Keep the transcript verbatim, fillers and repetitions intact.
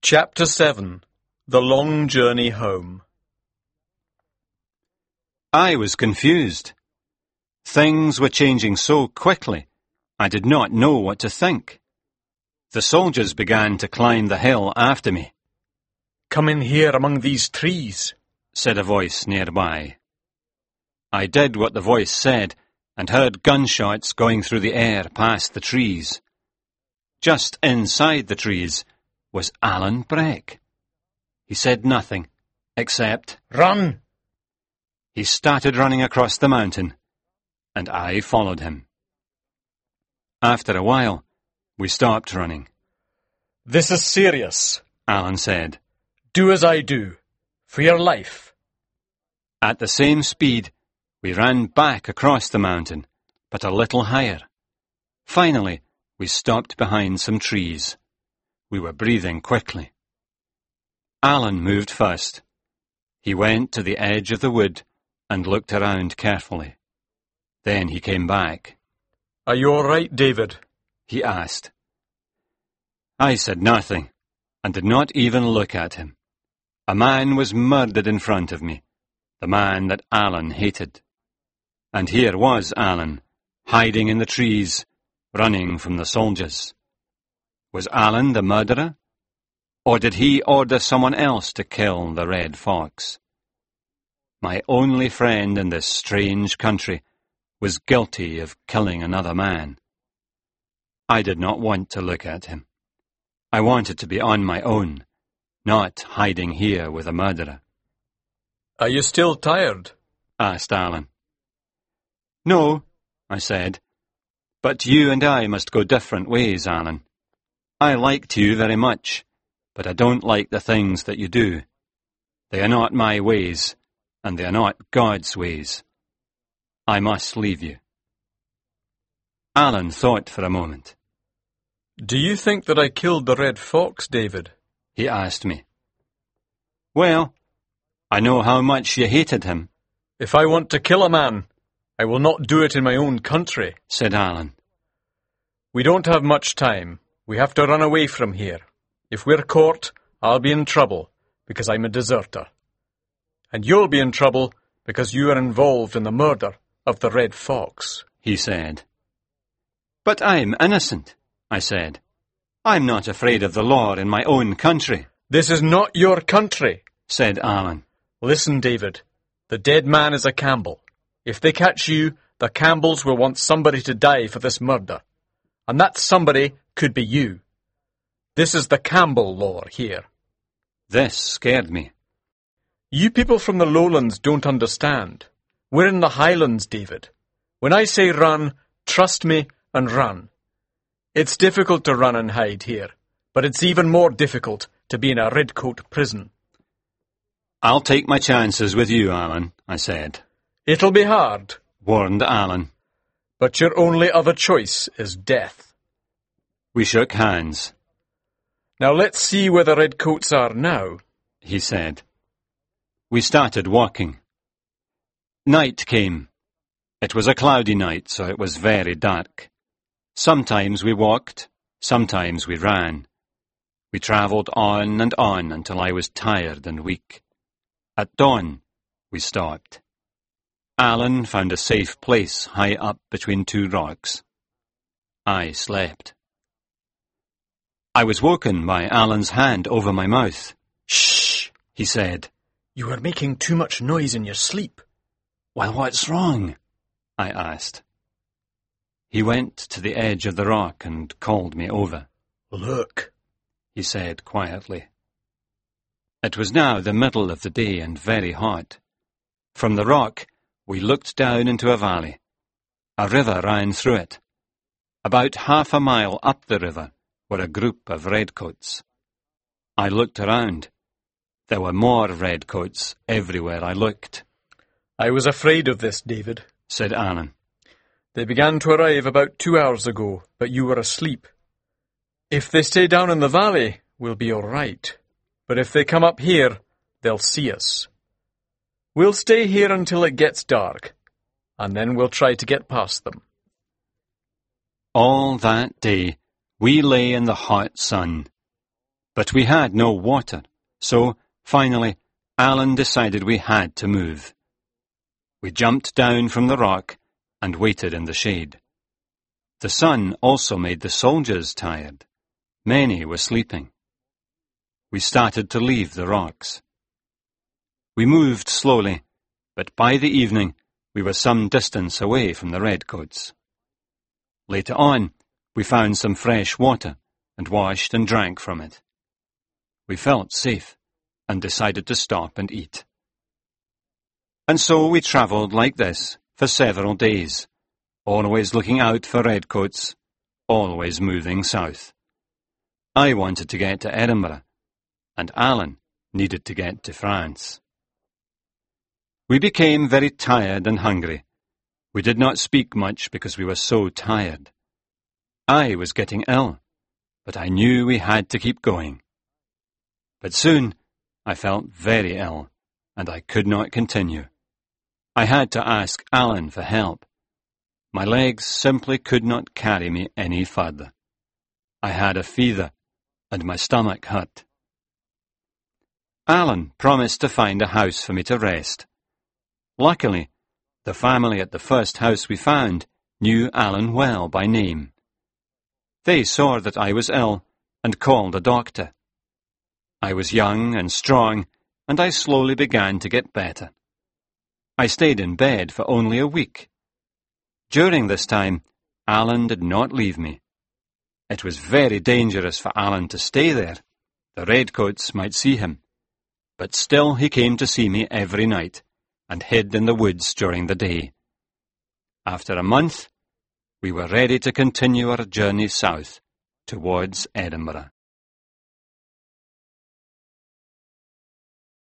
Chapter seven. The Long Journey Home. I was confused. Things were changing so quickly, I did not know what to think. The soldiers began to climb the hill after me. "Come in here among these trees," said a voice nearby. I did what the voice said and heard gunshots going through the air past the trees. Just inside the trees was Alan Breck. He said nothing, except, "Run!" He started running across the mountain, and I followed him. After a while, we stopped running. "This is serious," Alan said. "Do as I do, for your life." At the same speed, we ran back across the mountain, but a little higher. Finally, we stopped behind some trees. We were breathing quickly. Alan moved first. He went to the edge of the wood and looked around carefully. Then he came back. "Are you all right, David?" he asked. I said nothing, and did not even look at him. A man was murdered in front of me, the man that Alan hated. And here was Alan, hiding in the trees, running from the soldiers. Was Alan the murderer? Or did he order someone else to kill the Red Fox? My only friend in this strange country was guilty of killing another man. I did not want to look at him. I wanted to be on my own, not hiding here with a murderer. "Are you still tired?" asked Alan. No, I said, but you and I must go different ways, Alan. I liked you very much, but I don't like the things that you do. They are not my ways, and they are not God's ways. I must leave you. Alan thought for a moment. "Do you think that I killed the Red Fox, David?" he asked me. Well, I know how much you hated him. "If I want to kill a man, I will not do it in my own country," said Alan. "We don't have much time. We have to run away from here. If we're caught, I'll be in trouble, because I'm a deserter. And you'll be in trouble, because you are involved in the murder of the Red Fox," he said. But I'm innocent, I said. I'm not afraid of the law in my own country. "This is not your country," said Alan. "Listen, David, the dead man is a Campbell. If they catch you, the Campbells will want somebody to die for this murder. And that somebody could be you. This is the Campbell law here." This scared me. "You people from the lowlands don't understand. We're in the highlands, David. When I say run, trust me and run. It's difficult to run and hide here, but it's even more difficult to be in a redcoat prison." "I'll take my chances with you, Alan," I said. "It'll be hard," warned Alan. "but your only other choice is death." We shook hands. "Now let's see where the redcoats are now," he said. We started walking. Night came. It was a cloudy night, so it was very dark. Sometimes we walked, sometimes we ran. We travelled on and on until I was tired and weak. At dawn, we stopped. Alan found a safe place high up between two rocks. I slept. I was woken by Alan's hand over my mouth. "Shh," he said. "You are making too much noise in your sleep." "Well, what's wrong?" I asked. He went to the edge of the rock and called me over. "Look," he said quietly. It was now the middle of the day and very hot. From the rock, we looked down into a valley. A river ran through it. About half a mile up the river were a group of redcoats. I looked around. There were more redcoats everywhere I looked. "I was afraid of this, David," said Alan. "They began to arrive about two hours ago, but you were asleep. If they stay down in the valley, we'll be all right. But if they come up here, they'll see us. We'll stay here until it gets dark, and then we'll try to get past them." All that day, we lay in the hot sun. But we had no water, so, finally, Alan decided we had to move. We jumped down from the rock and waited in the shade. The sun also made the soldiers tired. Many were sleeping. We started to leave the rocks. We moved slowly, but by the evening we were some distance away from the redcoats. Later on, we found some fresh water and washed and drank from it. We felt safe and decided to stop and eat. And so we travelled like this for several days, always looking out for redcoats, always moving south. I wanted to get to Edinburgh, and Alan needed to get to France. We became very tired and hungry. We did not speak much because we were so tired. I was getting ill, but I knew we had to keep going. But soon I felt very ill, and I could not continue. I had to ask Alan for help. My legs simply could not carry me any further. I had a fever, and my stomach hurt. Alan promised to find a house for me to rest. Luckily, the family at the first house we found knew Alan well by name. They saw that I was ill and called a doctor. I was young and strong, and I slowly began to get better. I stayed in bed for only a week. During this time, Alan did not leave me. It was very dangerous for Alan to stay there. The redcoats might see him. But still he came to see me every night, and hid in the woods during the day. After a month, we were ready to continue our journey south towards Edinburgh.